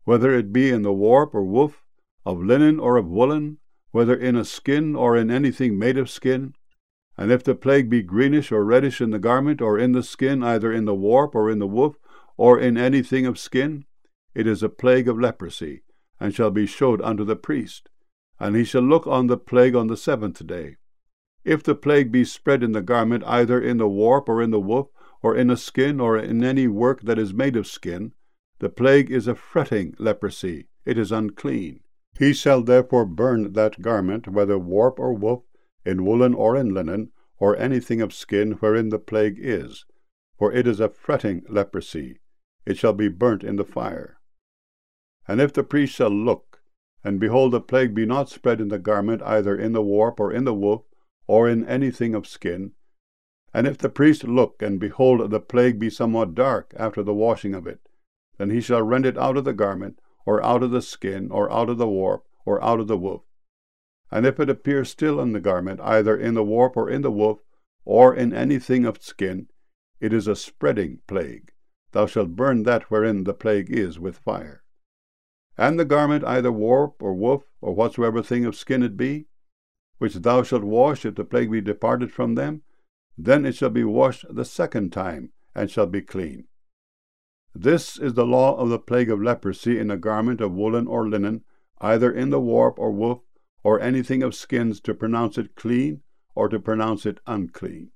whether it be in the warp or woof, of linen or of woolen, whether in a skin or in anything made of skin. And if the plague be greenish or reddish in the garment or in the skin, either in the warp or in the woof, or in anything of skin, it is a plague of leprosy, and shall be showed unto the priest, and he shall look on the plague on the 7th day. If the plague be spread in the garment, either in the warp or in the woof, or in a skin, or in any work that is made of skin, the plague is a fretting leprosy, it is unclean. He shall therefore burn that garment, whether warp or woof, in woolen or in linen, or anything of skin wherein the plague is, for it is a fretting leprosy, it shall be burnt in the fire. And if the priest shall look, and behold the plague be not spread in the garment, either in the warp or in the woof, or in anything of skin, and if the priest look, and behold the plague be somewhat dark after the washing of it, then he shall rend it out of the garment, or out of the skin, or out of the warp, or out of the woof. And if it appear still in the garment, either in the warp or in the woof, or in anything of skin, it is a spreading plague. Thou shalt burn that wherein the plague is with fire. And the garment, either warp or woof, or whatsoever thing of skin it be, which thou shalt wash if the plague be departed from them, then it shall be washed the 2nd time, and shall be clean. This is the law of the plague of leprosy in a garment of woolen or linen, either in the warp or woof, or anything of skins, to pronounce it clean, or to pronounce it unclean.